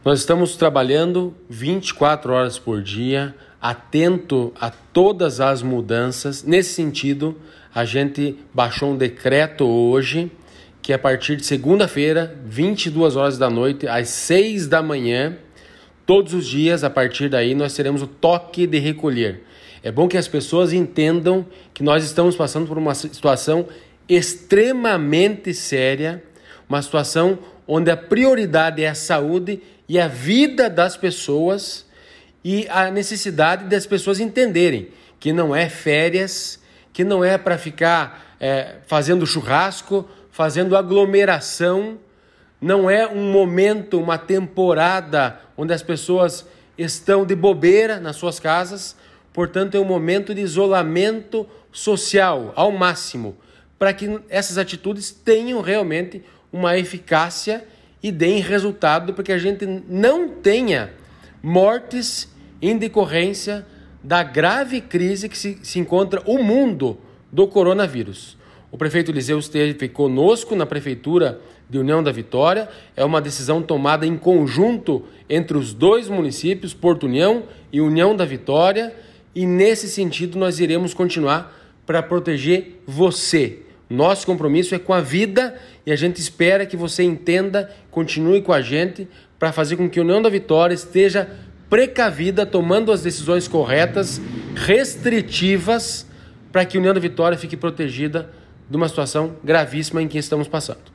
Nós estamos trabalhando 24 horas por dia, atento a todas as mudanças. Nesse sentido, a gente baixou um decreto hoje, que a partir de segunda-feira, 22 horas da noite, às 6 da manhã, todos os dias, a partir daí, nós teremos o toque de recolher. É bom que as pessoas entendam que nós estamos passando por uma situação extremamente séria, uma situação onde a prioridade é a saúde e a vida das pessoas e a necessidade das pessoas entenderem que não é férias, que não é para ficar fazendo churrasco, fazendo aglomeração, não é um momento, uma temporada onde as pessoas estão de bobeira nas suas casas, portanto é um momento de isolamento social ao máximo, para que essas atitudes tenham realmente uma eficácia e deem resultado, para que a gente não tenha mortes em decorrência da grave crise que se encontra o mundo do coronavírus. O prefeito Eliseu esteve conosco na Prefeitura de União da Vitória. É uma decisão tomada em conjunto entre os dois municípios, Porto União e União da Vitória, e nesse sentido nós iremos continuar para proteger você. Nosso compromisso é com a vida e a gente espera que você entenda, continue com a gente para fazer com que a União da Vitória esteja precavida, tomando as decisões corretas, restritivas, para que a União da Vitória fique protegida de uma situação gravíssima em que estamos passando.